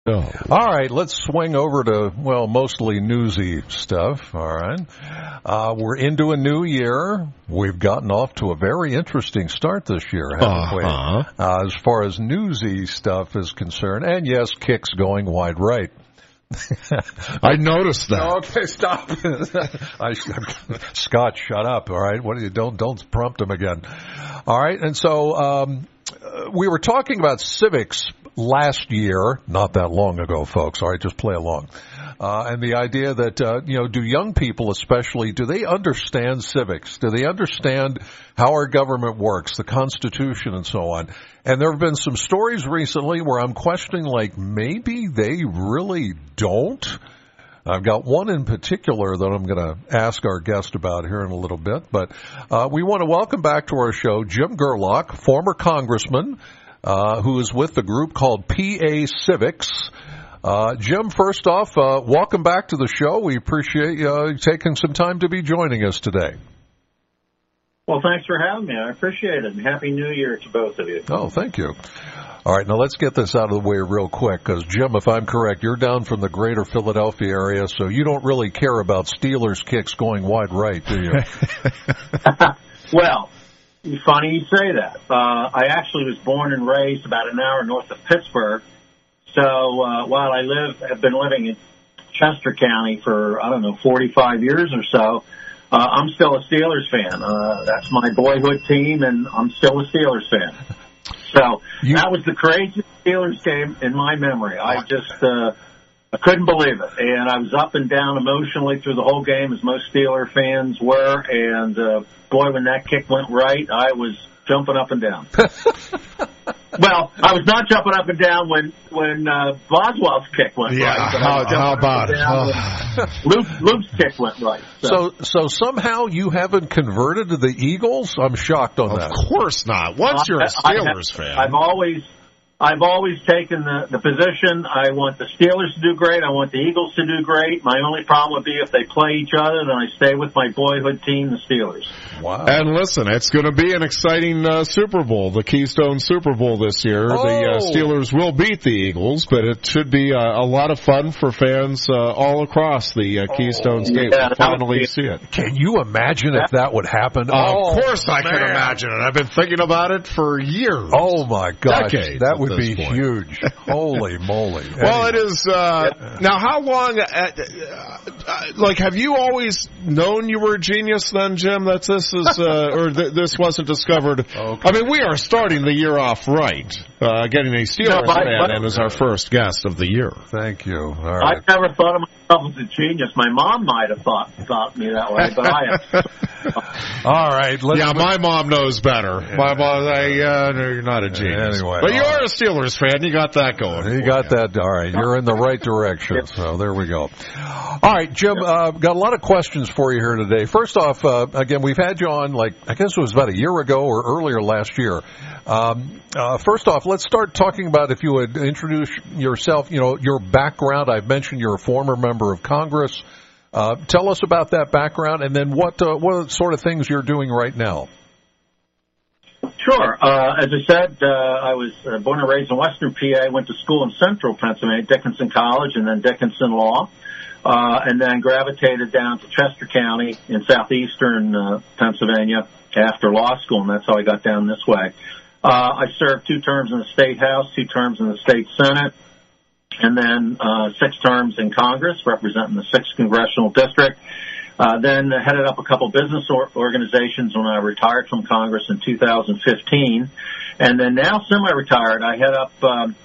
All right, let's swing over to, well, mostly newsy stuff, all right? We're into a new year. We've gotten off to a very interesting start this year, haven't we? As far as newsy stuff is concerned. And, yes, Kick's going wide right. I noticed that. Okay, stop. Scott, shut up, all right? What do you, don't prompt him again. All right, and so we were talking about civics last year, not that long ago, folks. All right, just play along. And the idea that, do young people especially, do they understand civics? Do they understand how our government works, the Constitution and so on? And there have been some stories recently where I'm questioning, like, maybe they really don't. I've got one in particular that I'm going to ask our guest about here in a little bit. But we want to welcome back to our show Jim Gerlach, former congressman, who is with the group called PA Civics. Jim, first off, welcome back to the show. We appreciate you taking some time to be joining us today. Well, thanks for having me. I appreciate it. And Happy New Year to both of you. Oh, thank you. All right, now let's get this out of the way real quick, because, Jim, if I'm correct, you're down from the greater Philadelphia area, so you don't really care about Steelers Kicks going wide right, do you? Well, funny you say that. I actually was born and raised about an hour north of Pittsburgh. So while I have been living in Chester County for, 45 years or so, I'm still a Steelers fan. That's my boyhood team, and I'm still a Steelers fan. So that was the craziest Steelers game in my memory. I couldn't believe it. And I was up and down emotionally through the whole game, as most Steeler fans were. And, boy, when that kick went right, I was jumping up and down. Well, I was not jumping up and down when Boswell's kick went right. How about it? Luke's kick went right. So somehow you haven't converted to the Eagles? I'm shocked on that. Of course not. Once you're a Steelers fan. I've always taken the position, I want the Steelers to do great, I want the Eagles to do great. My only problem would be if they play each other, then I stay with my boyhood team, the Steelers. Wow. And listen, it's going to be an exciting Super Bowl, the Keystone Super Bowl this year. The Steelers will beat the Eagles, but it should be a lot of fun for fans all across the Keystone State. We'll finally see it. Can you imagine if that would happen? Of course I can imagine it. I've been thinking about it for years. Oh, my gosh. Decades. That would be huge. Holy moly. Well, it is. Now, how long, have you always known you were a genius then, Jim, that this is, this wasn't discovered? Okay. I mean, we are starting the year off right, getting a Steelers fan in as our first guest of the year. Thank you. All right. I never thought of myself as a genius. My mom might have thought me that way, but I am. All right. My mom knows better. Yeah. My mom, you're not a genius. Anyway, but you are a Steelers fan. You got that going. You got that. All right. You're in the right direction. So there we go. All right, Jim, got a lot of questions for you here today. First off, again, we've had you on, I guess it was about a year ago or earlier last year. First off, let's start talking about, if you would introduce yourself, your background. I've mentioned you're a former member of Congress. Tell us about that background, and then what sort of things you're doing right now. Sure. As I said, I was born and raised in Western PA, went to school in Central Pennsylvania, Dickinson College, and then Dickinson Law, and then gravitated down to Chester County in southeastern Pennsylvania after law school, and that's how I got down this way. I served 2 terms in the State House, 2 terms in the State Senate, and then 6 terms in Congress, representing the 6th Congressional District. Then headed up a couple business organizations when I retired from Congress in 2015. And then now semi-retired, I head up,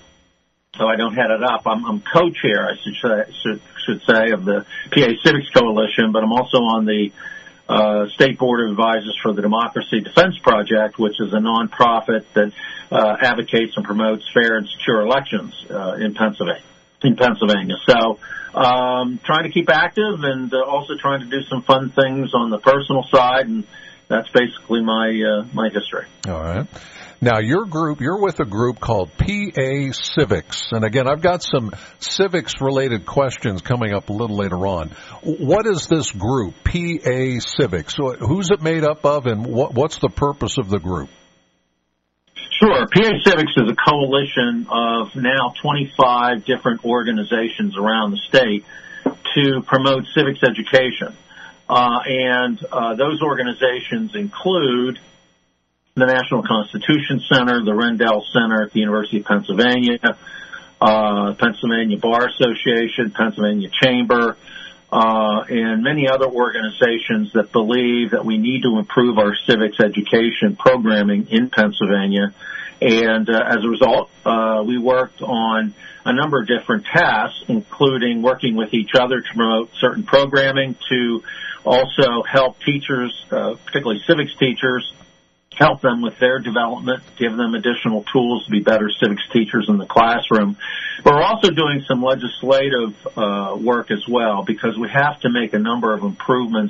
I don't head it up, I'm co-chair, I should say, of the PA Civics Coalition, but I'm also on the State Board of Advisors for the Democracy Defense Project, which is a nonprofit that advocates and promotes fair and secure elections in Pennsylvania. So trying to keep active and also trying to do some fun things on the personal side, and that's basically my history. All right. Now, you're with a group called PA Civics. And again, I've got some civics-related questions coming up a little later on. What is this group, PA Civics? Who's it made up of, and what's the purpose of the group? Sure. PA Civics is a coalition of now 25 different organizations around the state to promote civics education. And those organizations include the National Constitution Center, the Rendell Center at the University of Pennsylvania, Pennsylvania Bar Association, Pennsylvania Chamber, and many other organizations that believe that we need to improve our civics education programming in Pennsylvania. And as a result, we worked on a number of different tasks, including working with each other to promote certain programming, to also help teachers, particularly civics teachers, help them with their development, give them additional tools to be better civics teachers in the classroom. We're also doing some legislative work as well, because we have to make a number of improvements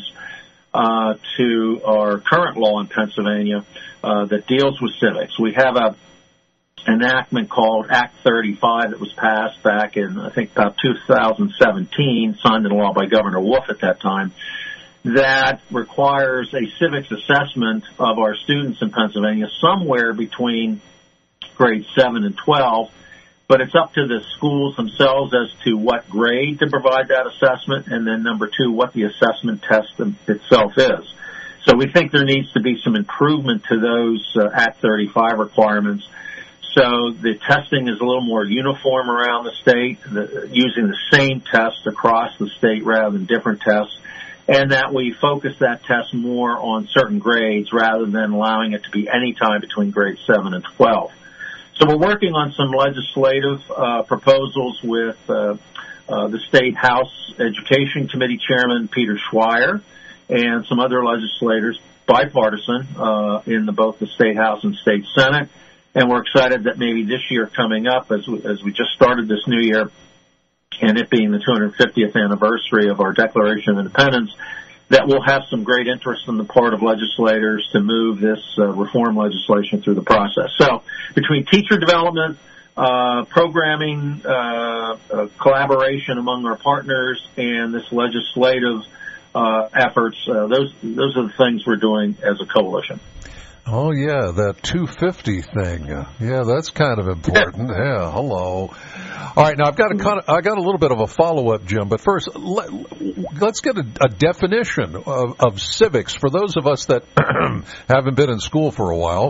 to our current law in Pennsylvania that deals with civics. We have an enactment called Act 35 that was passed back in, I think, about 2017, signed into law by Governor Wolf at that time, that requires a civics assessment of our students in Pennsylvania somewhere between grades 7 and 12, but it's up to the schools themselves as to what grade to provide that assessment, and then number two, what the assessment test itself is. So we think there needs to be some improvement to those Act 35 requirements. So the testing is a little more uniform around the state, using the same test across the state rather than different tests, and that we focus that test more on certain grades rather than allowing it to be any time between grades 7 and 12. So we're working on some legislative proposals with the State House Education Committee Chairman Peter Schweier and some other legislators, bipartisan, in both the State House and State Senate. And we're excited that maybe this year coming up, as we just started this new year, and it being the 250th anniversary of our Declaration of Independence, that we'll have some great interest on the part of legislators to move this reform legislation through the process. So between teacher development, programming, collaboration among our partners, and this legislative efforts, those are the things we're doing as a coalition. Oh, yeah, that 250 thing. Yeah, that's kind of important. Yeah, hello. All right, now I got a little bit of a follow-up, Jim, but first, let's get a definition of civics for those of us that haven't been in school for a while.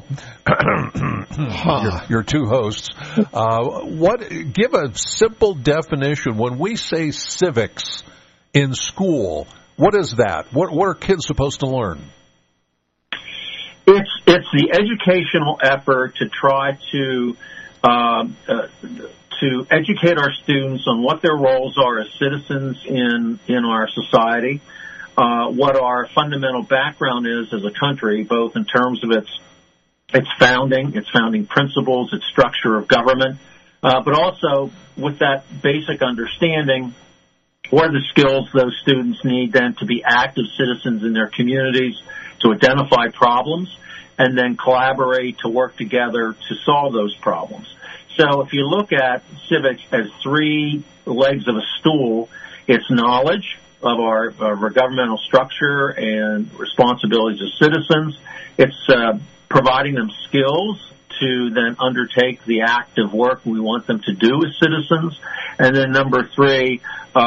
Your two hosts. Give a simple definition. When we say civics in school, what is that? What are kids supposed to learn? It's the educational effort to try to educate our students on what their roles are as citizens in our society, what our fundamental background is as a country, both in terms of its founding principles, its structure of government, but also with that basic understanding, what are the skills those students need then to be active citizens in their communities, to identify problems, and then collaborate to work together to solve those problems. So if you look at civics as three legs of a stool, it's knowledge of our governmental structure and responsibilities as citizens. It's providing them skills to then undertake the active work we want them to do as citizens. And then number three,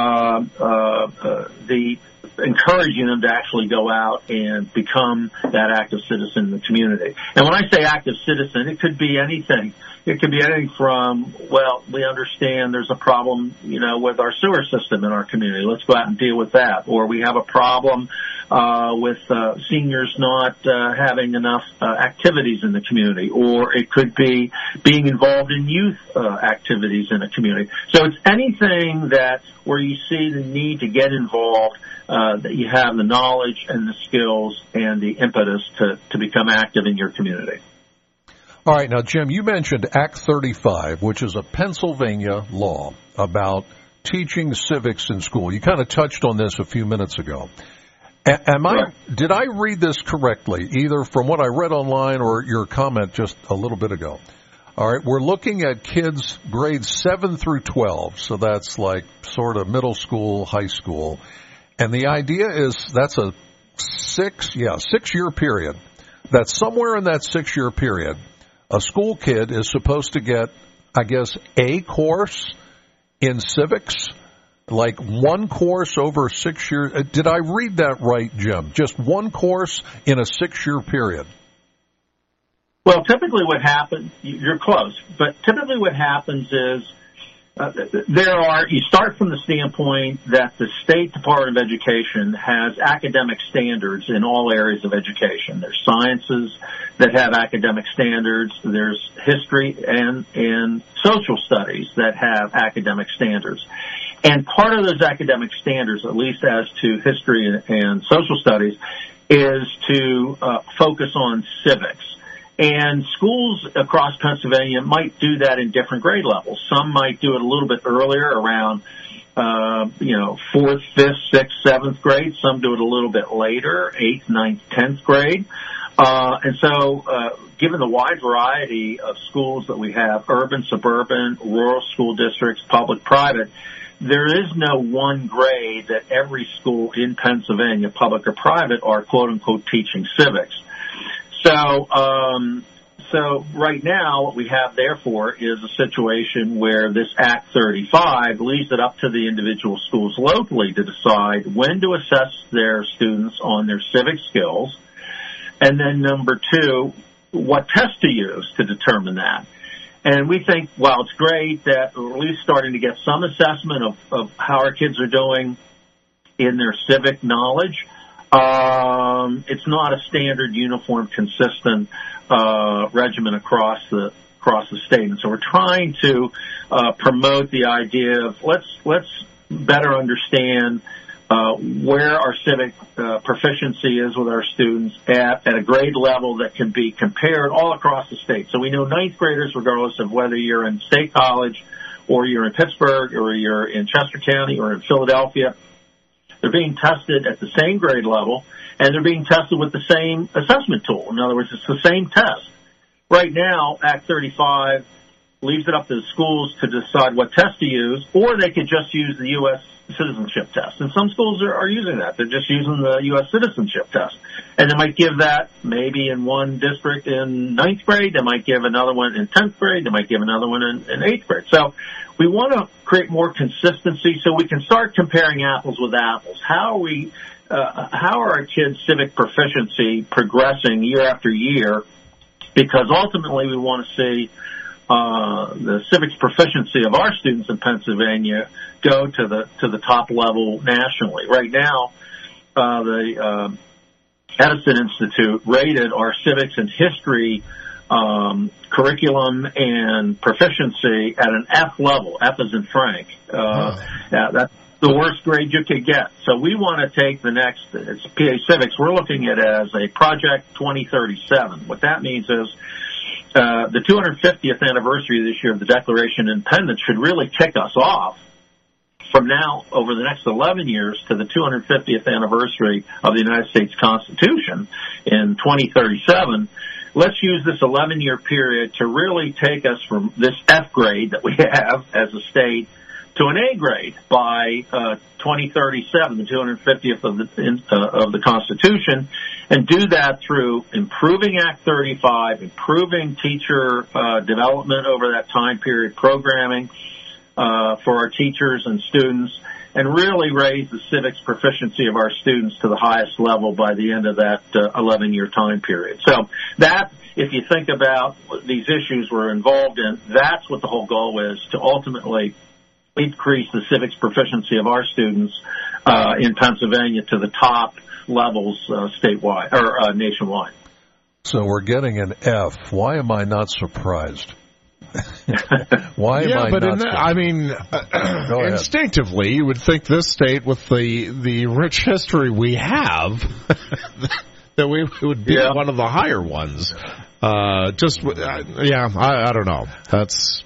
encouraging them to actually go out and become that active citizen in the community. And when I say active citizen, it could be anything. It could be anything from, well, we understand there's a problem, with our sewer system in our community. Let's go out and deal with that. Or we have a problem with seniors not having enough activities in the community. Or it could be being involved in youth activities in a community. So it's anything where you see the need to get involved, that you have the knowledge and the skills and the impetus to become active in your community. All right. Now, Jim, you mentioned Act 35, which is a Pennsylvania law about teaching civics in school. You kind of touched on this a few minutes ago. Did I read this correctly, either from what I read online or your comment just a little bit ago? All right. We're looking at kids grades 7 through 12. So that's like sort of middle school, high school. And the idea is that's a 6-year period. That somewhere in that 6-year period, a school kid is supposed to get, I guess, a course in civics, like one course over 6 years. Did I read that right, Jim? Just one course in a 6-year period? Well, typically what happens, you're close, but typically what happens is you start from the standpoint that the State Department of Education has academic standards in all areas of education. There's sciences that have academic standards. There's history and social studies that have academic standards. And part of those academic standards, at least as to history and social studies, is to focus on civics. And schools across Pennsylvania might do that in different grade levels. Some might do it a little bit earlier, around 4th, 5th, 6th, 7th grade. Some do it a little bit later, 8th, 9th, 10th grade. And so, given the wide variety of schools that we have, urban, suburban, rural school districts, public, private, there is no one grade that every school in Pennsylvania, public or private, are quote-unquote teaching civics. So right now what we have, therefore, is a situation where this Act 35 leaves it up to the individual schools locally to decide when to assess their students on their civic skills, and then number two, what test to use to determine that. And we think, while it's great that we're at least starting to get some assessment of how our kids are doing in their civic knowledge, it's not a standard, uniform, consistent regimen across the state. And so we're trying to promote the idea of let's better understand where our civic proficiency is with our students at a grade level that can be compared all across the state. So we know ninth graders, regardless of whether you're in State College or you're in Pittsburgh or you're in Chester County or in Philadelphia, they're being tested at the same grade level, and they're being tested with the same assessment tool. In other words, it's the same test. Right now, Act 35 leaves it up to the schools to decide what test to use, or they could just use the U.S. citizenship test. And some schools are using that. They're just using the U.S. citizenship test. And they might give that maybe in one district in 9th grade. They might give another one in 10th grade. They might give another one in 8th grade. So we want to create more consistency so we can start comparing apples with apples. How are our kids' civic proficiency progressing year after year? Because ultimately we want to see the civics proficiency of our students in Pennsylvania go to the top level nationally. Right now, the Edison Institute rated our civics and history curriculum and proficiency at an F level. F as in Frank. That's the worst grade you could get. So we want to take it's PA Civics. We're looking at it as a Project 2037. What that means is the 250th anniversary this year of the Declaration of Independence should really kick us off from now over the next 11 years to the 250th anniversary of the United States Constitution in 2037. Let's use this 11-year period to really take us from this F grade that we have as a state to an A grade by 2037, the 250th of the Constitution, and do that through improving Act 35, improving teacher development over that time period, programming for our teachers and students, and really raise the civics proficiency of our students to the highest level by the end of that 11-year time period. So that, if you think about these issues we're involved in, that's what the whole goal is, to ultimately increase the civics proficiency of our students in Pennsylvania to the top levels statewide or nationwide. So we're getting an F. Why am I not surprised? Why am I not? Instinctively, you would think this state, with the rich history we have, that we would be one of the higher ones. I don't know. That's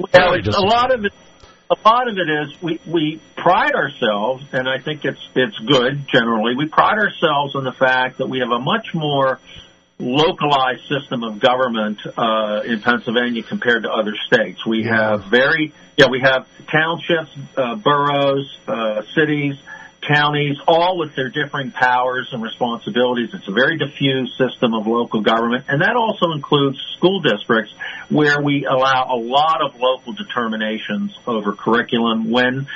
a lot of it is we pride ourselves, and I think it's good generally. We pride ourselves on the fact that we have a much more localized system of government in Pennsylvania compared to other states. We have we have townships, boroughs, cities, counties, all with their differing powers and responsibilities. It's a very diffuse system of local government, and that also includes school districts where we allow a lot of local determinations over curriculum, when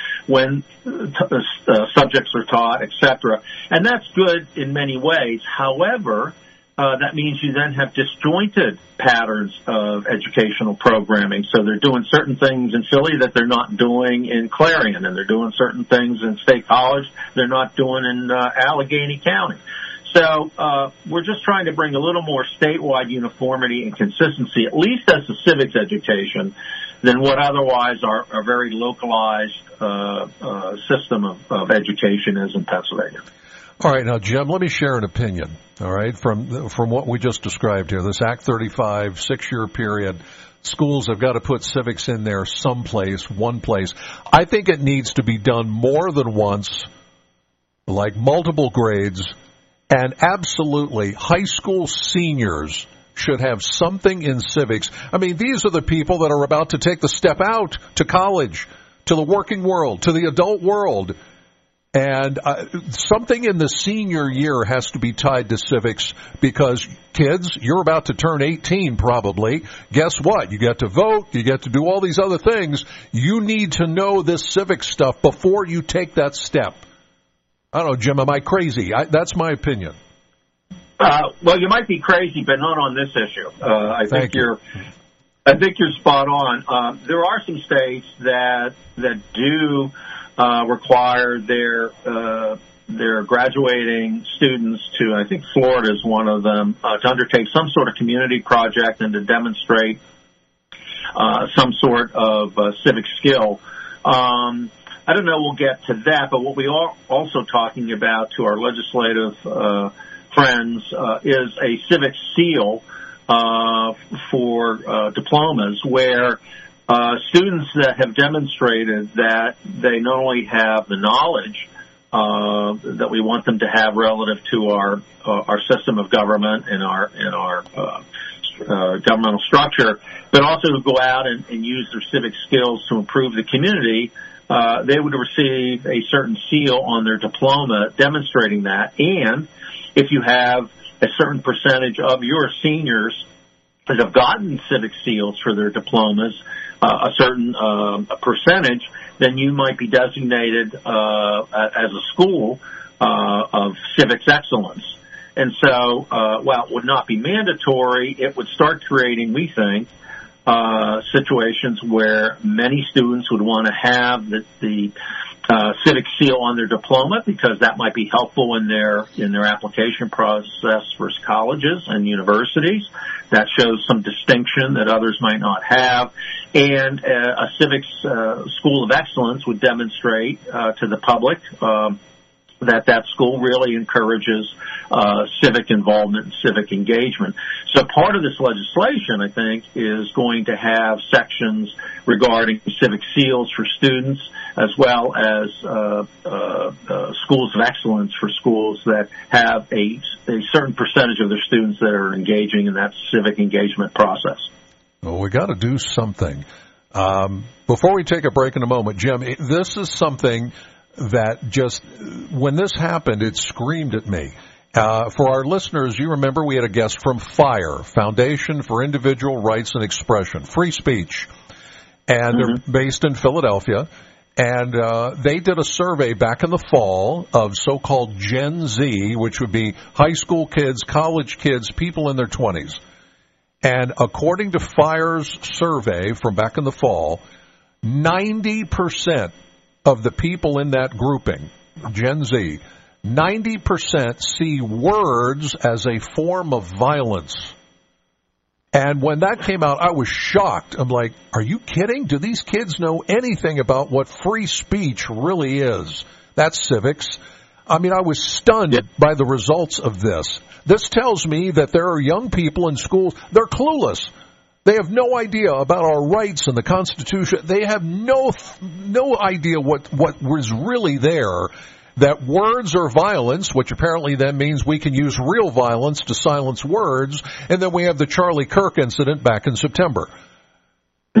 subjects are taught, etc. And that's good in many ways. However, that means you then have disjointed patterns of educational programming. So they're doing certain things in Philly that they're not doing in Clarion, and they're doing certain things in State College they're not doing in Allegheny County. So we're just trying to bring a little more statewide uniformity and consistency, at least as a civics education, than what otherwise are a very localized system of education is in Pennsylvania. All right, now, Jim, let me share an opinion, all right, from what we just described here, this Act 35 6-year period. Schools have got to put civics in there someplace, one place. I think it needs to be done more than once, like multiple grades, and absolutely high school seniors should have something in civics. I mean, these are the people that are about to take the step out to college, to the working world, to the adult world. And something in the senior year has to be tied to civics, because kids, you're about to turn 18 probably. Guess what? You get to vote. You get to do all these other things. You need to know this civic stuff before you take that step. I don't know, Jim, am I crazy? That's my opinion. Well, you might be crazy, but not on this issue. I think you're spot on. There are some states that do require their graduating students to, I think Florida is one of them, to undertake some sort of community project and to demonstrate some sort of civic skill. I don't know we'll get to that, but what we are also talking about to our legislative friends is a civic seal for diplomas, where students that have demonstrated that they not only have the knowledge that we want them to have relative to our system of government and our governmental structure, but also to go out and use their civic skills to improve the community, they would receive a certain seal on their diploma demonstrating that. And if you have a certain percentage of your seniors that have gotten civic seals for their diplomas, a certain percentage, then you might be designated as a school of civics excellence. And so, while it would not be mandatory, it would start creating, we think, situations where many students would want to have the civic seal on their diploma, because that might be helpful in their application process for colleges and universities. That shows some distinction that others might not have. And a civics school of excellence would demonstrate to the public that school really encourages civic involvement and civic engagement. So part of this legislation, I think, is going to have sections regarding civic seals for students, as well as schools of excellence for schools that have a certain percentage of their students that are engaging in that civic engagement process. Well, we got to do something. Before we take a break in a moment, Jim, this is something that just, when this happened, it screamed at me. For our listeners, you remember we had a guest from FIRE, Foundation for Individual Rights and Expression, free speech, and they're based in Philadelphia. And they did a survey back in the fall of so-called Gen Z, which would be high school kids, college kids, people in their 20s. And according to FIRE's survey from back in the fall, 90% of the people in that grouping, Gen Z, 90% see words as a form of violence. And when that came out, I was shocked. I'm like, are you kidding? Do these kids know anything about what free speech really is? That's civics. I mean, I was stunned by the results of this. This tells me that there are young people in schools, they're clueless. They have no idea about our rights and the Constitution. They have no idea what was really there, that words are violence, which apparently then means we can use real violence to silence words, and then we have the Charlie Kirk incident back in September. Yeah.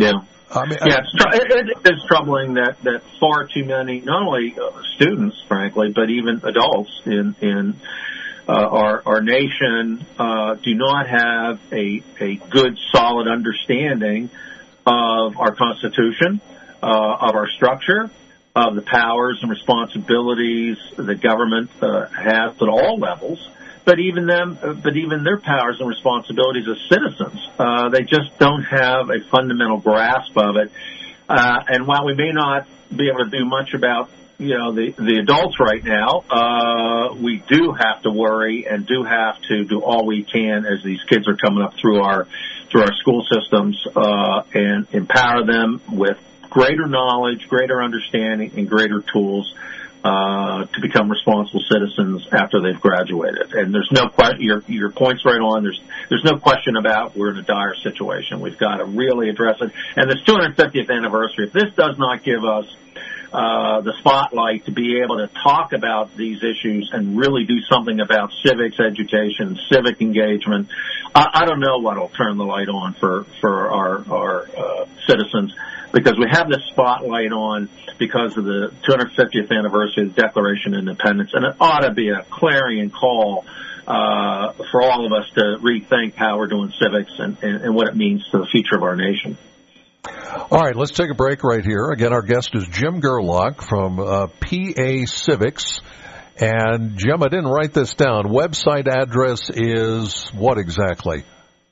I mean, it is troubling that far too many, not only students, frankly, but even adults in our nation do not have a good, solid understanding of our Constitution, of our structure, of the powers and responsibilities the government has at all levels. But even their powers and responsibilities as citizens, they just don't have a fundamental grasp of it. And while we may not be able to do much about, the adults right now, we do have to worry and do have to do all we can as these kids are coming up through our school systems, and empower them with greater knowledge, greater understanding, and greater tools to become responsible citizens after they've graduated. And there's no question, your point's right on. There's no question about we're in a dire situation. We've got to really address it. And this 250th anniversary, if this does not give us the spotlight to be able to talk about these issues and really do something about civics education, civic engagement, I don't know what will turn the light on for our citizens. Because we have this spotlight on because of the 250th anniversary of the Declaration of Independence, and it ought to be a clarion call for all of us to rethink how we're doing civics and what it means to the future of our nation. All right, let's take a break right here. Again, our guest is Jim Gerlach from PA Civics. And, Jim, I didn't write this down. Website address is what exactly?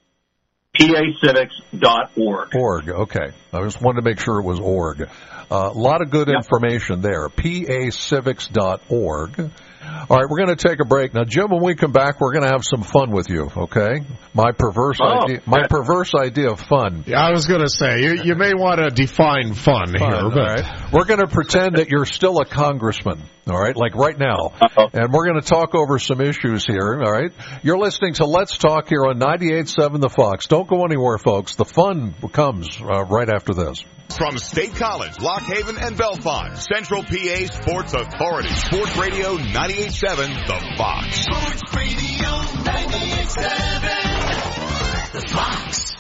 PAcivics.org. Org, okay. I just wanted to make sure it was org. A lot of good information there. PAcivics.org. All right, we're going to take a break. Now, Jim, when we come back, we're going to have some fun with you, okay? My perverse idea of fun. Yeah, I was going to say, you may want to define fun here. All right. We're going to pretend that you're still a congressman, all right, like right now. And we're going to talk over some issues here, all right? You're listening to Let's Talk here on 98.7 The Fox. Don't go anywhere, folks. The fun comes right after this. From State College, Lock Haven, and Bellefonte, Central PA Sports Authority, Sports Radio 98.7 The Fox. Sports Radio 98.7 The Fox.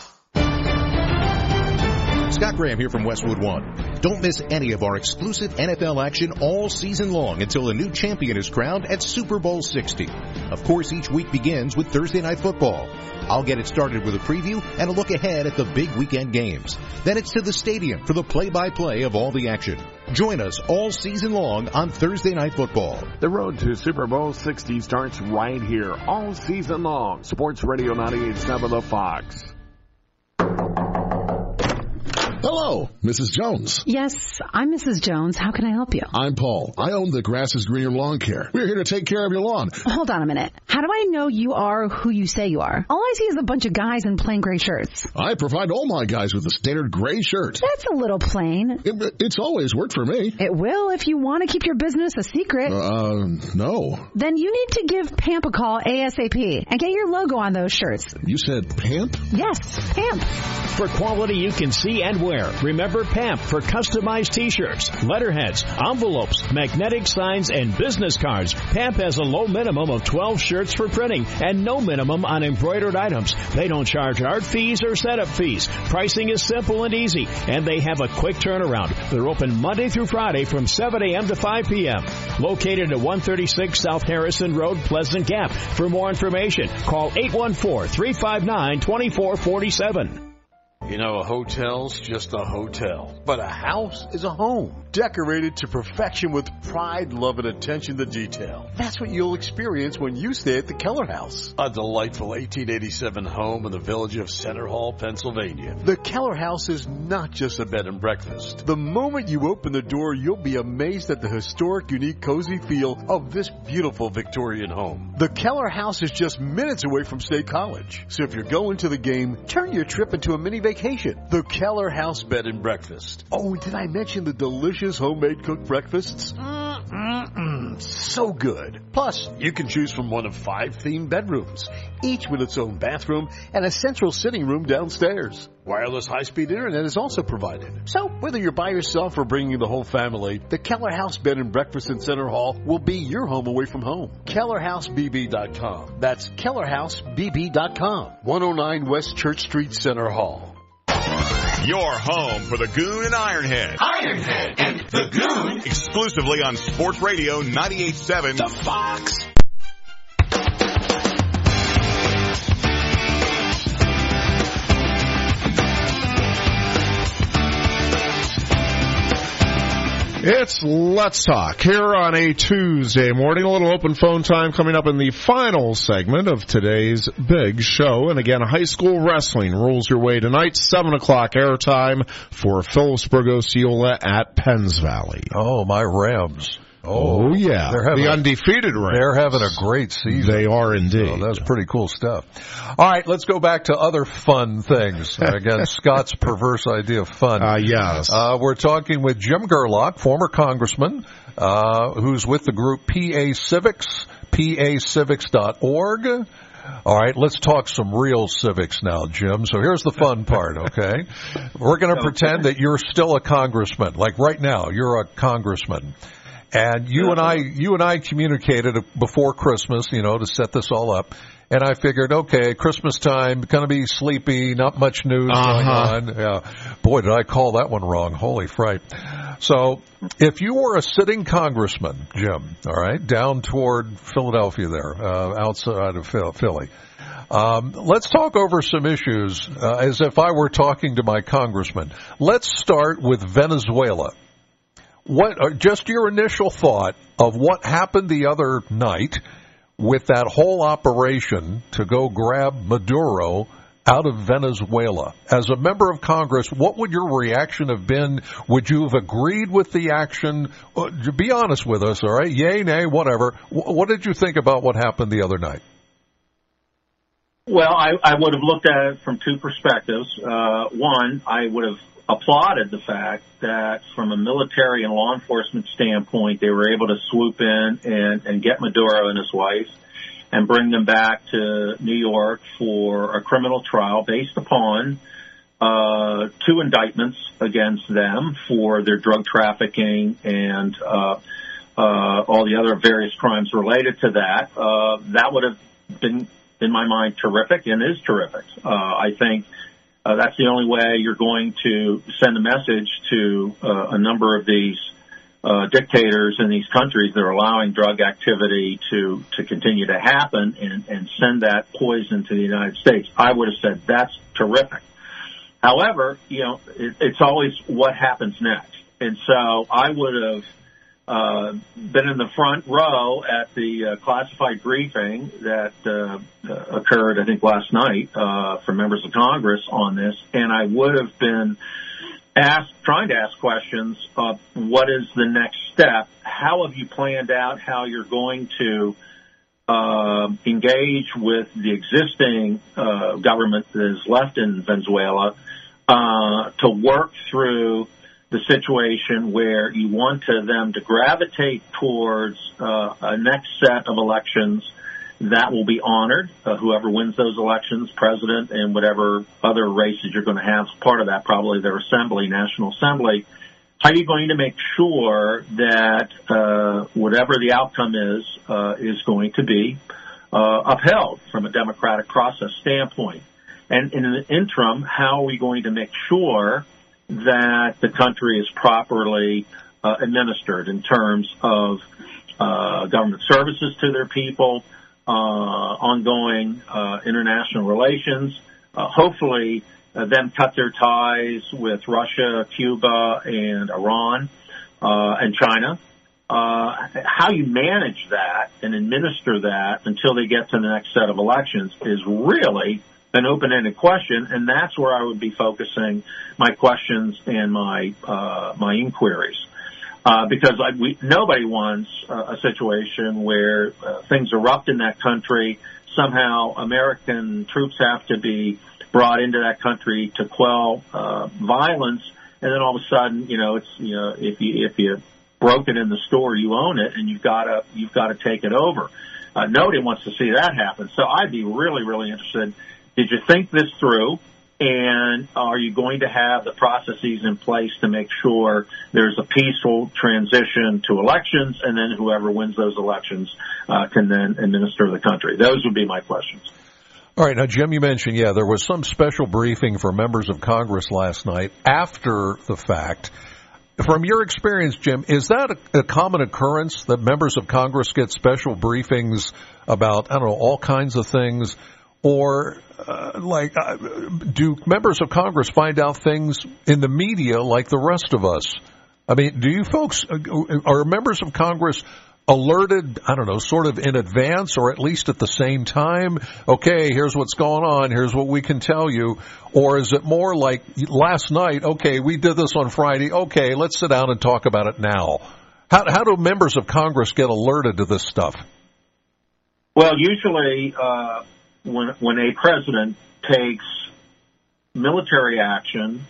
Scott Graham here from Westwood One. Don't miss any of our exclusive NFL action all season long until a new champion is crowned at Super Bowl 60. Of course, each week begins with Thursday Night Football. I'll get it started with a preview and a look ahead at the big weekend games. Then it's to the stadium for the play-by-play of all the action. Join us all season long on Thursday Night Football. The road to Super Bowl 60 starts right here all season long. Sports Radio 98.7 The Fox. Hello, Mrs. Jones. Yes, I'm Mrs. Jones. How can I help you? I'm Paul. I own the Grass is Greener Lawn Care. We're here to take care of your lawn. Hold on a minute. How do I know you are who you say you are? All I see is a bunch of guys in plain gray shirts. I provide all my guys with a standard gray shirt. That's a little plain. It's always worked for me. It will if you want to keep your business a secret. No. Then you need to give PAMP a call ASAP and get your logo on those shirts. You said PAMP? Yes, PAMP. For quality you can see and wear, remember PAMP for customized T-shirts, letterheads, envelopes, magnetic signs, and business cards. PAMP has a low minimum of 12 shirts for printing and no minimum on embroidered items. They don't charge art fees or setup fees. Pricing is simple and easy, and they have a quick turnaround. They're open Monday through Friday from 7 a.m. to 5 p.m. Located at 136 South Harrison Road, Pleasant Gap. For more information, call 814-359-2447. You know, a hotel's just a hotel, but a house is a home, decorated to perfection with pride, love, and attention to detail. That's what you'll experience when you stay at the Keller House, a delightful 1887 home in the village of Center Hall, Pennsylvania. The Keller House is not just a bed and breakfast. The moment you open the door, you'll be amazed at the historic, unique, cozy feel of this beautiful Victorian home. The Keller House is just minutes away from State College, so if you're going to the game, turn your trip into a mini vacation. The Keller House Bed and Breakfast. Oh, did I mention the delicious homemade cooked breakfasts? So good. Plus, you can choose from one of 5 themed bedrooms, each with its own bathroom and a central sitting room downstairs. Wireless high-speed internet is also provided. So, whether you're by yourself or bringing the whole family, the Keller House Bed and Breakfast in Center Hall will be your home away from home. KellerHouseBB.com. That's KellerHouseBB.com. 109 West Church Street, Center Hall. Your home for the Goon and Ironhead. Ironhead and the Goon. Exclusively on Sports Radio 98.7 The Fox. It's Let's Talk here on a Tuesday morning. A little open phone time coming up in the final segment of today's big show. And again, high school wrestling rolls your way tonight, 7 o'clock airtime for Phillipsburg Osceola at Penns Valley. Oh, my Rams. Oh yeah. The undefeated Rams. They're having a great season. They are indeed. So that's pretty cool stuff. All right, let's go back to other fun things. Again, Scott's perverse idea of fun. Yes. We're talking with Jim Gerlach, former congressman, who's with the group PA Civics, pacivics.org. All right, let's talk some real civics now, Jim. So here's the fun part, okay? We're going to pretend that you're still a congressman. Like right now, you're a congressman. And you and I communicated before Christmas, to set this all up. And I figured, okay, Christmas time, going to be sleepy, not much news going on. Yeah. Boy, did I call that one wrong. Holy fright. So if you were a sitting congressman, Jim, all right, down toward Philadelphia there, outside of Philly, let's talk over some issues as if I were talking to my congressman. Let's start with Venezuela. Just your initial thought of what happened the other night with that whole operation to go grab Maduro out of Venezuela. As a member of Congress, what would your reaction have been? Would you have agreed with the action? Be honest with us, all right? Yay, nay, whatever. What did you think about what happened the other night? Well, I would have looked at it from two perspectives. One, I would have applauded the fact that from a military and law enforcement standpoint, they were able to swoop in and get Maduro and his wife and bring them back to New York for a criminal trial based upon two indictments against them for their drug trafficking and all the other various crimes related to that. That would have been, in my mind, terrific and is terrific. I think that's the only way you're going to send a message to a number of these dictators in these countries that are allowing drug activity to continue to happen and send that poison to the United States. I would have said that's terrific. However, it's always what happens next. And so I would have been in the front row at the classified briefing that occurred, I think, last night for members of Congress on this, and I would have been trying to ask questions of what is the next step? How have you planned out how you're going to engage with the existing government that is left in Venezuela to work through the situation where you want them to gravitate towards a next set of elections that will be honored, whoever wins those elections, president and whatever other races you're going to have, part of that probably their assembly, National Assembly. How are you going to make sure that whatever the outcome is going to be upheld from a democratic process standpoint? And in the interim, how are we going to make sure that the country is properly administered in terms of government services to their people, ongoing international relations, hopefully them cut their ties with Russia, Cuba, and Iran, and China. How you manage that and administer that until they get to the next set of elections is really an open-ended question, and that's where I would be focusing my questions and my inquiries. Because nobody wants a situation where things erupt in that country. Somehow American troops have to be brought into that country to quell violence, and then all of a sudden, if you broke it in the store, you own it, and you've got to take it over. Nobody wants to see that happen. So I'd be really, really interested. Did you think this through? And are you going to have the processes in place to make sure there's a peaceful transition to elections, and then whoever wins those elections can then administer the country? Those would be my questions. All right, now, Jim, you mentioned, there was some special briefing for members of Congress last night after the fact. From your experience, Jim, is that a common occurrence that members of Congress get special briefings about, all kinds of things? Or, do members of Congress find out things in the media like the rest of us? I mean, do you folks, are members of Congress alerted, sort of in advance or at least at the same time? Okay, here's what's going on. Here's what we can tell you. Or is it more like last night? Okay, we did this on Friday. Okay, let's sit down and talk about it now. How do members of Congress get alerted to this stuff? Well, usually when a president takes military action,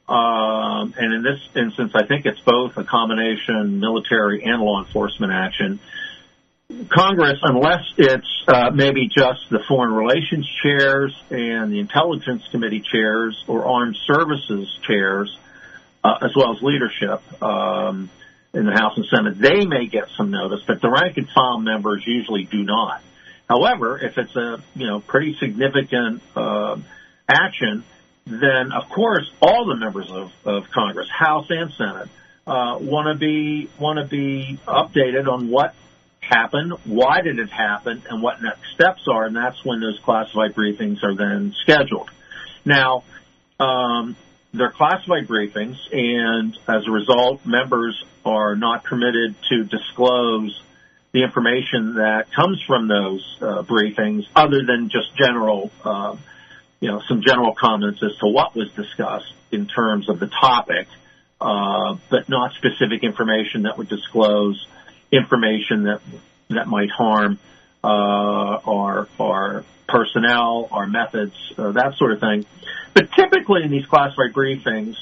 and in this instance, I think it's both a combination military and law enforcement action. Congress, unless it's maybe just the foreign relations chairs and the intelligence committee chairs or armed services chairs, as well as leadership in the House and Senate, they may get some notice, but the rank and file members usually do not. However, if it's a pretty significant action, then, of course, all the members of Congress, House and Senate, want to be updated on what happened, why did it happen, and what next steps are, and that's when those classified briefings are then scheduled. Now, they're classified briefings, and as a result, members are not permitted to disclose the information that comes from those briefings, other than just general some general comments as to what was discussed in terms of the topic, but not specific information that would disclose information that might harm our personnel, our methods, that sort of thing. But typically in these classified briefings,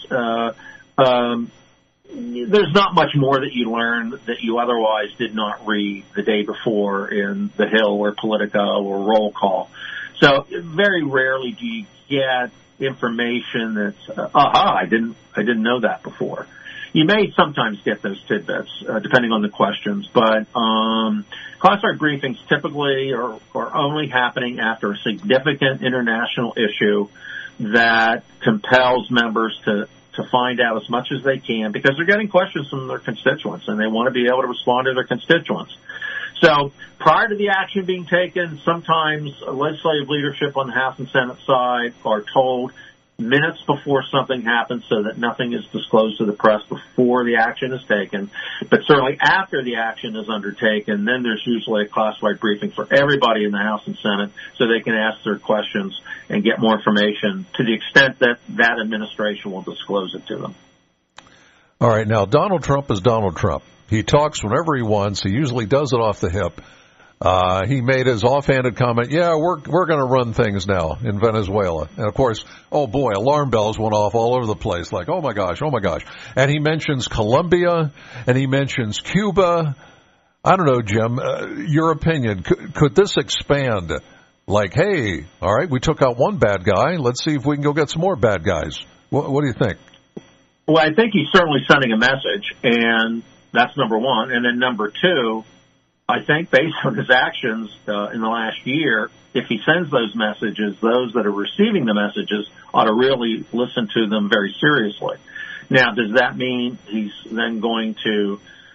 there's not much more that you learn that you otherwise did not read the day before in The Hill or Politico or Roll Call. So very rarely do you get information that's, I didn't know that before. You may sometimes get those tidbits, depending on the questions, but classified briefings typically are only happening after a significant international issue that compels members to find out as much as they can, because they're getting questions from their constituents and they want to be able to respond to their constituents. So prior to the action being taken, sometimes legislative leadership on the House and Senate side are told minutes before something happens so that nothing is disclosed to the press before the action is taken. But certainly after the action is undertaken, then there's usually a classified briefing for everybody in the House and Senate so they can ask their questions and get more information to the extent that that administration will disclose it to them. All right. Now, Donald Trump is Donald Trump. He talks whenever he wants. He usually does it off the hip. He made his offhanded comment, we're going to run things now in Venezuela. And, of course, oh, boy, alarm bells went off all over the place, like, oh, my gosh. And he mentions Colombia, and he mentions Cuba. I don't know, Jim, your opinion. Could this expand? Like, hey, all right, we took out one bad guy. Let's see if we can go get some more bad guys. What do you think? Well, I think he's certainly sending a message, and that's number one. And then number two, I think based on his actions in the last year, if he sends those messages, those that are receiving the messages ought to really listen to them very seriously. Now, does that mean he's then going to,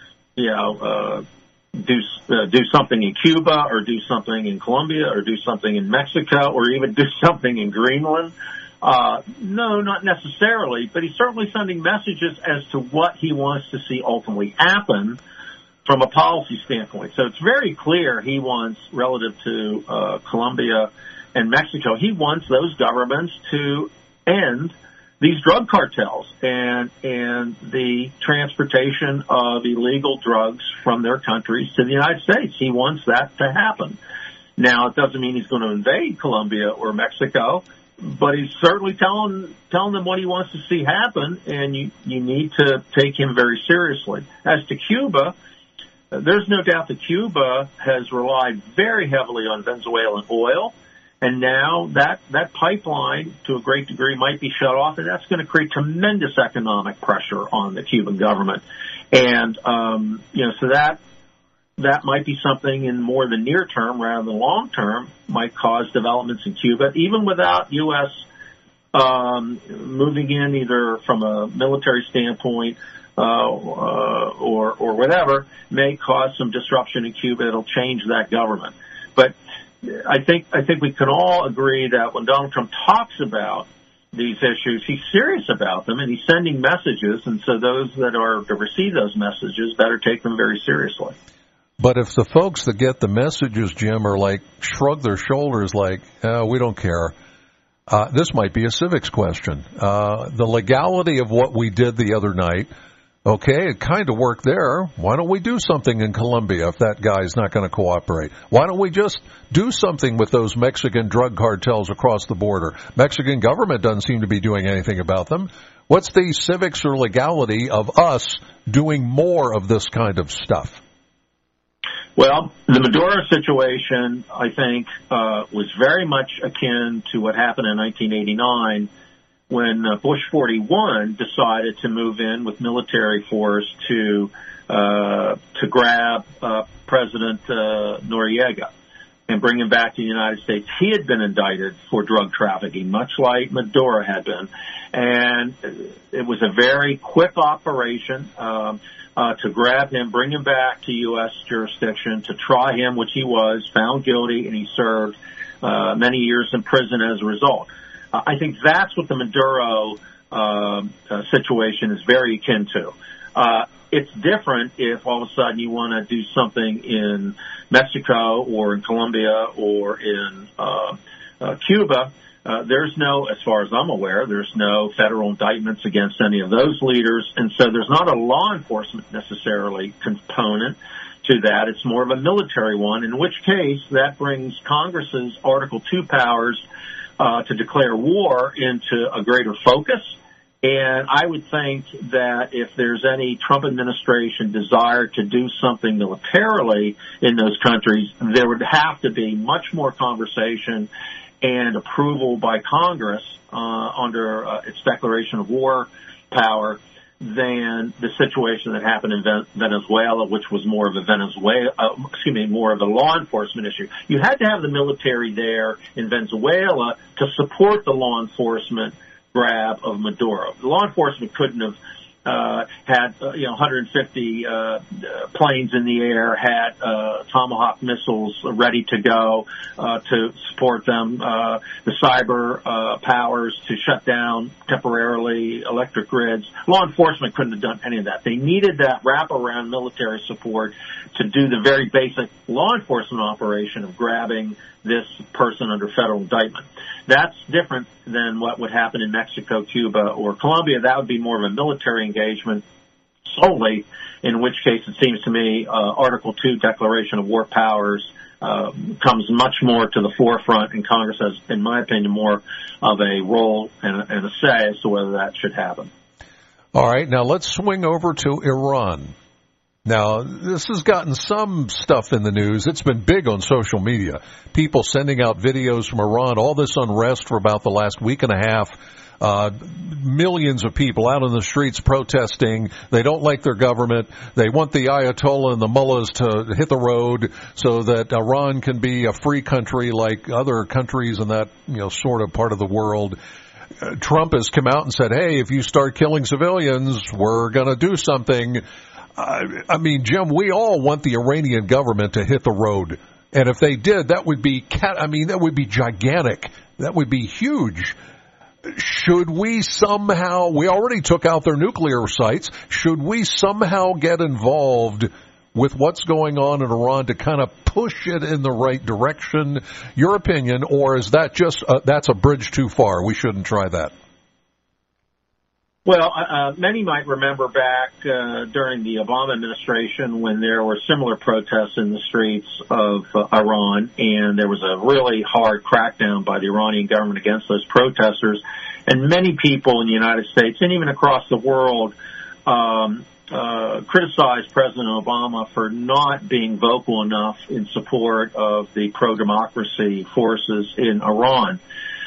do something in Cuba or do something in Colombia or do something in Mexico or even do something in Greenland? No, not necessarily, but he's certainly sending messages as to what he wants to see ultimately happen from a policy standpoint. So it's very clear he wants, relative to Colombia and Mexico, he wants those governments to end these drug cartels and the transportation of illegal drugs from their countries to the United States. He wants that to happen. Now, it doesn't mean he's going to invade Colombia or Mexico, but he's certainly telling them what he wants to see happen, and you need to take him very seriously. As to Cuba, there's no doubt that Cuba has relied very heavily on Venezuelan oil, and now that pipeline, to a great degree, might be shut off, and that's going to create tremendous economic pressure on the Cuban government. And, so that might be something in more the near term rather than long term, might cause developments in Cuba, even without U.S. Moving in either from a military standpoint or whatever, may cause some disruption in Cuba. It'll change that government. But I think we can all agree that when Donald Trump talks about these issues, he's serious about them, and he's sending messages, and so those that are to receive those messages better take them very seriously. But if the folks that get the messages, Jim, are like, shrug their shoulders like, we don't care, this might be a civics question. The legality of what we did the other night, okay, it kind of worked there. Why don't we do something in Colombia if that guy's not going to cooperate? Why don't we just do something with those Mexican drug cartels across the border? Mexican government doesn't seem to be doing anything about them. What's the civics or legality of us doing more of this kind of stuff? Well, the Maduro situation, I think, was very much akin to what happened in 1989 when Bush 41 decided to move in with military force to grab President Noriega and bring him back to the United States. He had been indicted for drug trafficking, much like Maduro had been. And it was a very quick operation to grab him, bring him back to U.S. jurisdiction, to try him, which he was, found guilty, and he served many years in prison as a result. I think that's what the Maduro situation is very akin to. It's different if all of a sudden you want to do something in Mexico or in Colombia or in Cuba. There's no, as far as I'm aware, there's no federal indictments against any of those leaders, and so there's not a law enforcement necessarily component to that. It's more of a military one, in which case that brings Congress's Article 2 powers to declare war into a greater focus. And I would think that if there's any Trump administration desire to do something militarily in those countries, there would have to be much more conversation and approval by Congress under its declaration of war power than the situation that happened in Venezuela, which was more of a more of a law enforcement issue. You had to have the military there in Venezuela to support the law enforcement grab of Maduro. The law enforcement couldn't have had 150 planes in the air, had Tomahawk missiles ready to go to support them, the cyber powers to shut down temporarily electric grids. Law enforcement couldn't have done any of that. They needed that wraparound military support to do the very basic law enforcement operation of grabbing this person under federal indictment. That's different than what would happen in Mexico, Cuba, or Colombia. That would be more of a military engagement solely, in which case it seems to me Article 2 Declaration of War Powers comes much more to the forefront, and Congress has, in my opinion, more of a role and a say as to whether that should happen. All right, now let's swing over to Iran. Now, this has gotten some stuff in the news. It's been big on social media. People sending out videos from Iran, all this unrest for about the last week and a half. Millions of people out in the streets protesting. They don't like their government. They want the Ayatollah and the mullahs to hit the road so that Iran can be a free country like other countries in that, sort of part of the world. Trump has come out and said, hey, if you start killing civilians, we're going to do something. I mean, Jim, we all want the Iranian government to hit the road. And if they did, that would be gigantic. That would be huge. Should we somehow, we already took out their nuclear sites, should we somehow get involved with what's going on in Iran to kind of push it in the right direction? Your opinion, or is that just, that's a bridge too far? We shouldn't try that. Well, many might remember back during the Obama administration when there were similar protests in the streets of Iran, and there was a really hard crackdown by the Iranian government against those protesters. And many people in the United States and even across the world criticized President Obama for not being vocal enough in support of the pro-democracy forces in Iran.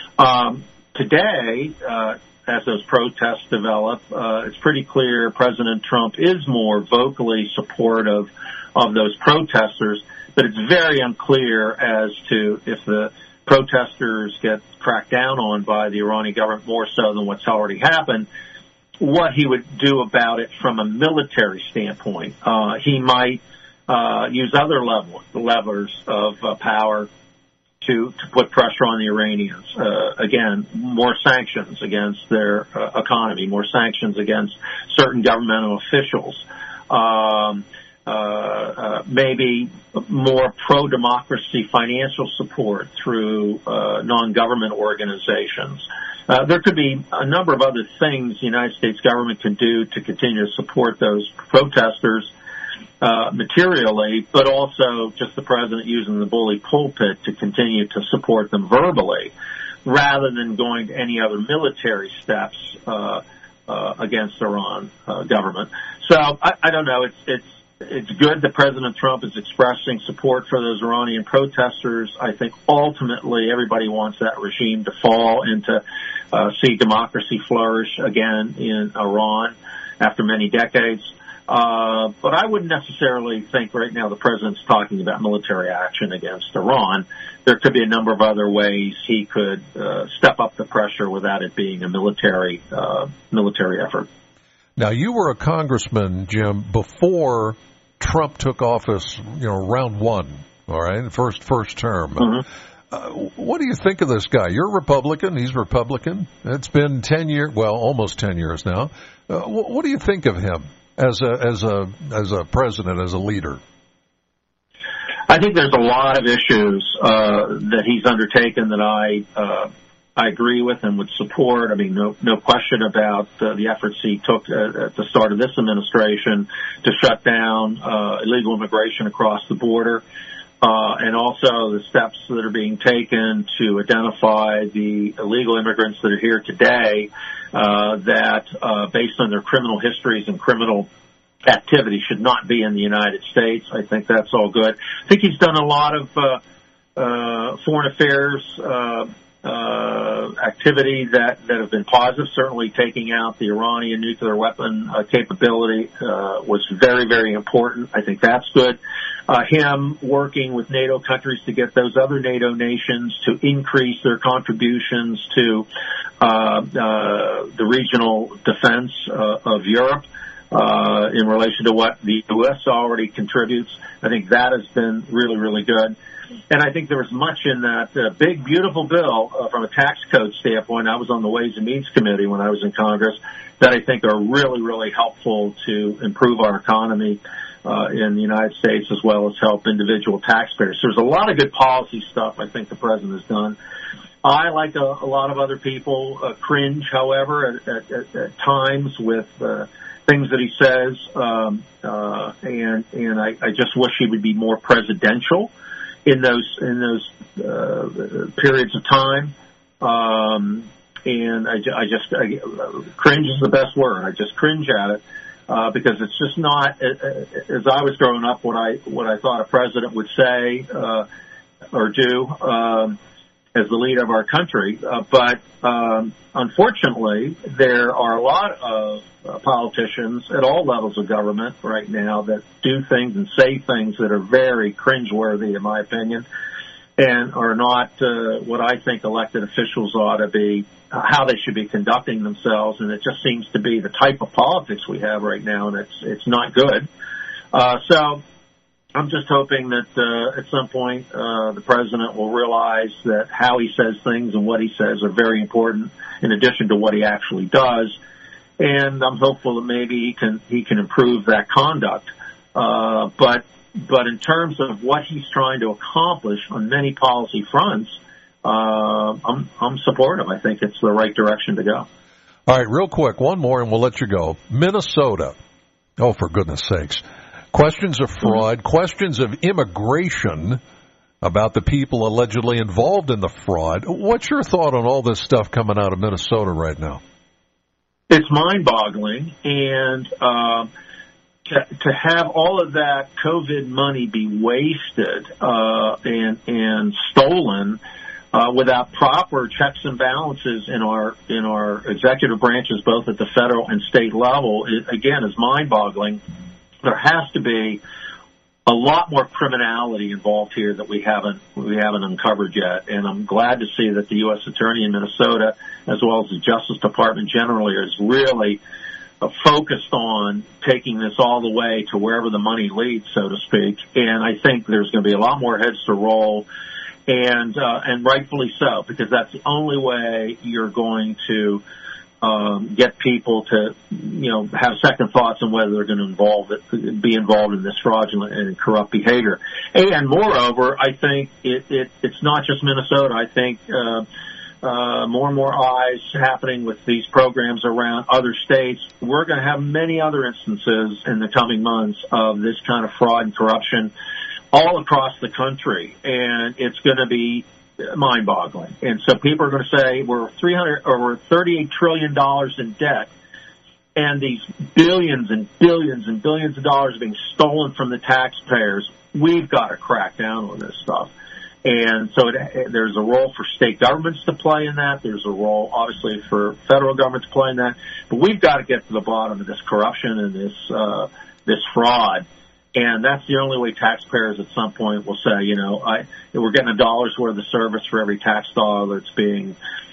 Today, as those protests develop, it's pretty clear President Trump is more vocally supportive of those protesters, but it's very unclear as to if the protesters get cracked down on by the Iranian government more so than what's already happened, what he would do about it from a military standpoint. He might use other levers of power to put pressure on the Iranians. Again, more sanctions against their economy, more sanctions against certain governmental officials. Maybe more pro-democracy financial support through non-government organizations. There could be a number of other things the United States government can do to continue to support those protesters materially, but also just the president using the bully pulpit to continue to support them verbally, rather than going to any other military steps against Iran government. So I don't know. It's good that President Trump is expressing support for those Iranian protesters. I think ultimately everybody wants that regime to fall and to see democracy flourish again in Iran after many decades. But I wouldn't necessarily think right now the president's talking about military action against Iran. There could be a number of other ways he could step up the pressure without it being a military effort. Now, you were a congressman, Jim, before Trump took office, round one, all right, first term. Mm-hmm. What do you think of this guy? You're a Republican. He's Republican. It's been 10 years, well, almost 10 years now. What do you think of him as a president, as a leader? I think there's a lot of issues that he's undertaken that I agree with and would support. I mean, no question about the efforts he took at the start of this administration to shut down illegal immigration across the border, and also the steps that are being taken to identify the illegal immigrants that are here today that, based on their criminal histories and criminal activity, should not be in the United States. I think that's all good. I think he's done a lot of foreign affairs activity that have been positive. Certainly taking out the Iranian nuclear weapon capability was very, very important. I think that's good. Him working with NATO countries to get those other NATO nations to increase their contributions to the regional defense of Europe in relation to what the U.S. already contributes. I think that has been really, really good. And I think there was much in that big, beautiful bill from a tax code standpoint. I was on the Ways and Means Committee when I was in Congress that I think are really, really helpful to improve our economy in the United States as well as help individual taxpayers. So there's a lot of good policy stuff I think the president has done. I, like a lot of other people, cringe, however, at times with things that he says, and I just wish he would be more presidential in those periods of time, and I cringe is the best word. I just cringe at it because it's just not, as I was growing up, what I thought a president would say or do as the leader of our country. But unfortunately, there are a lot of politicians at all levels of government right now that do things and say things that are very cringeworthy, in my opinion, and are not what I think elected officials ought to be, how they should be conducting themselves. And it just seems to be the type of politics we have right now, and it's not good. So I'm just hoping that at some point the president will realize that how he says things and what he says are very important in addition to what he actually does. And I'm hopeful that maybe he can improve that conduct. But in terms of what he's trying to accomplish on many policy fronts, I'm supportive. I think it's the right direction to go. All right, real quick, one more and we'll let you go. Minnesota. Oh, for goodness sakes. Questions of fraud, questions of immigration about the people allegedly involved in the fraud. What's your thought on all this stuff coming out of Minnesota right now? It's mind-boggling, and to have all of that COVID money be wasted and stolen without proper checks and balances in our executive branches, both at the federal and state level, again, is mind-boggling. There has to be a lot more criminality involved here that we haven't uncovered yet. And I'm glad to see that the U.S. Attorney in Minnesota, as well as the Justice Department generally, is really focused on taking this all the way to wherever the money leads, so to speak. And I think there's going to be a lot more heads to roll, and rightfully so, because that's the only way you're going to get people to, have second thoughts on whether they're going to be involved in this fraudulent and corrupt behavior. And moreover, I think it's not just Minnesota. I think more and more eyes happening with these programs around other states. We're going to have many other instances in the coming months of this kind of fraud and corruption all across the country, and it's going to be mind-boggling. And so people are going to say we're $38 trillion in debt, and these billions and billions and billions of dollars are being stolen from the taxpayers. We've got to crack down on this stuff. And so there's a role for state governments to play in that. There's a role, obviously, for federal government to play in that. But we've got to get to the bottom of this corruption and this fraud. And that's the only way taxpayers at some point will say, we're getting $1 worth of service for every tax dollar that's being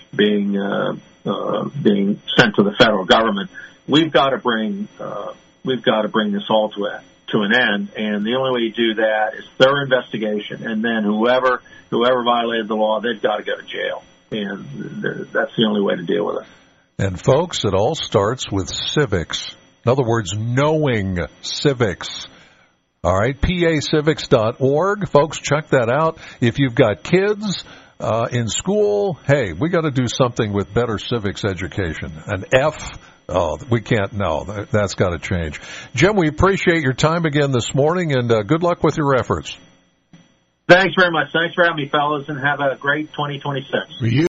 sent to the federal government. We've got to bring this all to an end, and the only way you do that is thorough investigation, and then whoever violated the law, they've got to go to jail, and that's the only way to deal with it. And folks, it all starts with civics. In other words, knowing civics. All right, pacivics.org. Folks, check that out. If you've got kids in school, hey, we got to do something with better civics education. An F, we can't, no, that's got to change. Jim, we appreciate your time again this morning, and good luck with your efforts. Thanks very much. Thanks for having me, fellas, and have a great 2026.